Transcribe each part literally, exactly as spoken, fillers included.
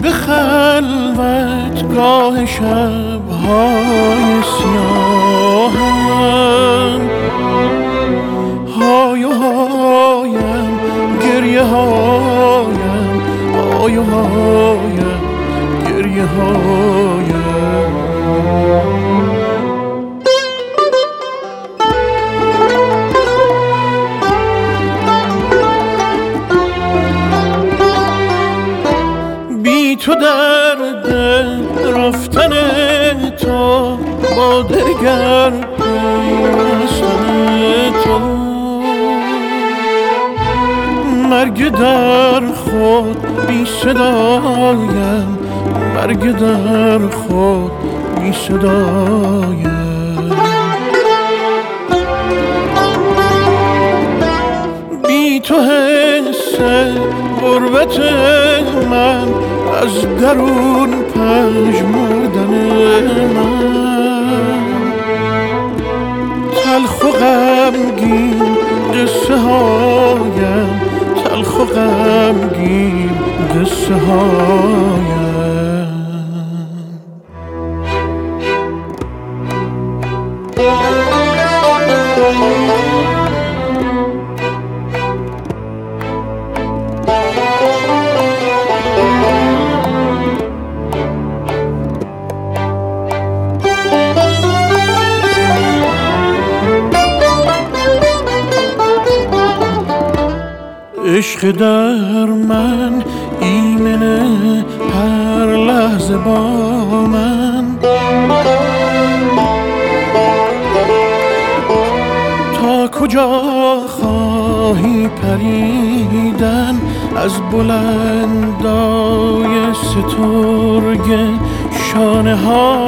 به خلوتگاه شب‌های سیاهم، های و هایم گریه هایم، های و هایم گریه هایم. بی تو درد رفتن تو با دگر پیوستن تو، مرگ در خود بی صدایم، مرگ در خود بی صدایم. بی تو حس غربت من از درون پژمردن من، تلخ و غمگین قصه هایم، تلخ و غمگین قصه هایم. عشق در من ایمنه هر لحظه با من، تا کجا خواهی پریدن از بلندای سترگ شانه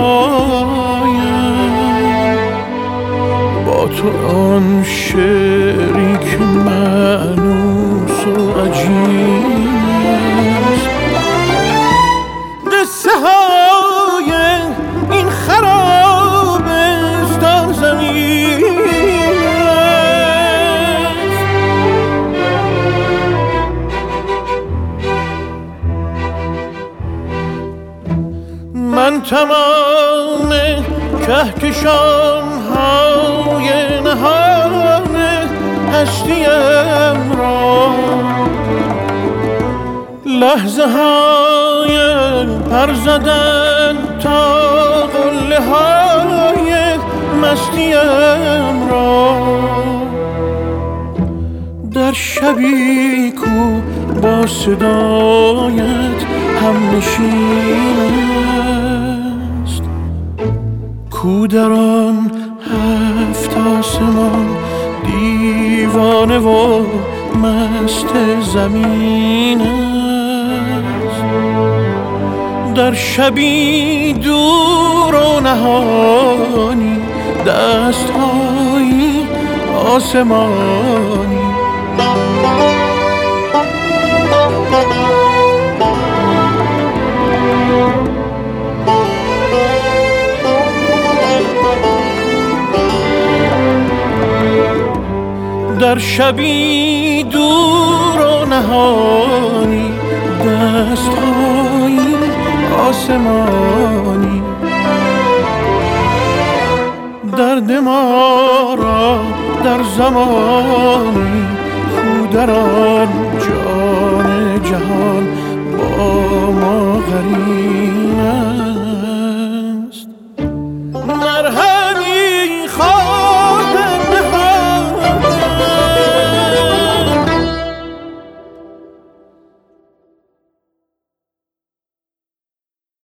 هایم. با تو آن شعری که مأنوس و عجیب است، قصه های این خرابستان زمین است. من تمام کهکشان های نهان هستیم را، لحظه های پر زدن تا قله های مستیم را، در شبی کو با صدایت هم نشین است، کو در آن هفت آسمان دیوانه و مست زمین است. در شبی دور و نهانی دست‌های آسمانی، در شبی دور و نهانی دست‌های آسمانی. درد ما را در زمانی کو در آن جان جهان با ما قرین است. مرحبا